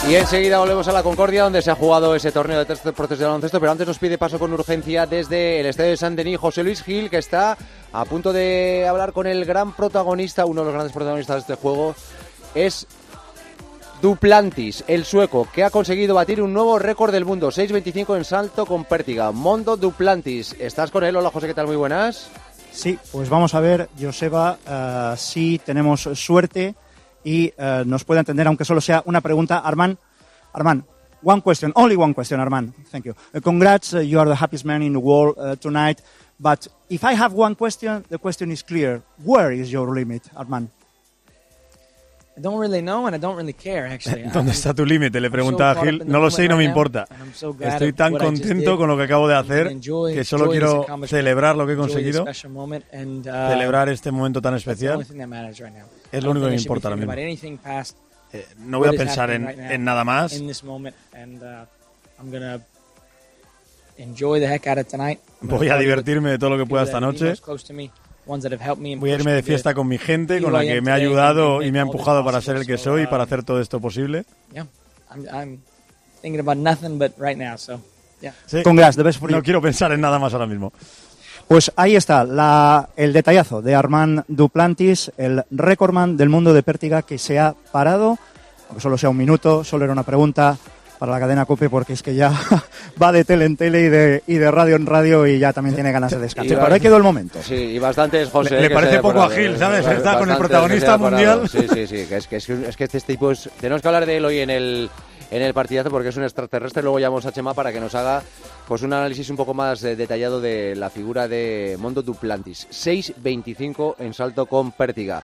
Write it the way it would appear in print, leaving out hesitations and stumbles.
Y enseguida volvemos a la Concordia, donde se ha jugado ese torneo de tercer proceso de baloncesto, pero antes nos pide paso con urgencia desde el estadio de Saint-Denis José Luis Gil, que está a punto de hablar con el gran protagonista, uno de los grandes protagonistas de este juego, es Duplantis, el sueco, que ha conseguido batir un nuevo récord del mundo, 6.25 en salto con pértiga. Mondo Duplantis, ¿estás con él? Hola José, ¿qué tal? Muy buenas. Sí, pues vamos a ver, Joseba, si tenemos suerte y nos puede entender, aunque solo sea una pregunta. Armand, one question, only one question, Armand. Thank you. Congrats, you are the happiest man in the world tonight. But if I have one question, the question is clear. Where is your limit, Armand? I don't really know and I don't really care, actually. ¿Dónde está tu límite? Le pregunta a Gil. No lo sé y no me importa. Estoy tan contento con lo que acabo de hacer que solo quiero celebrar lo que he conseguido, celebrar este momento tan especial. Es lo único que me importa ahora mismo. No voy a pensar en nada más. Voy a divertirme de todo lo que pueda esta noche. Voy a irme de fiesta con mi gente, con la que me ha ayudado y me ha empujado para ser el que soy y para hacer todo esto posible. Sí, no quiero pensar en nada más ahora mismo. Pues ahí está el detallazo de Armand Duplantis, el récordman del mundo de pértiga, que se ha parado, aunque solo sea un minuto, solo era una pregunta para la cadena COPE, porque es que ya va de tele en tele y de radio en radio y ya también tiene ganas de descansar. Pero ahí quedó el momento. Sí, y bastantes, José. Le parece poco a Gil, ¿sabes? Está con el protagonista mundial. Sí, que este tipo es... Tenemos que hablar de él hoy en el partidazo, porque es un extraterrestre. Luego llamamos a Chema para que nos haga pues un análisis un poco más detallado de la figura de Mondo Duplantis. 6.25 en salto con pértiga.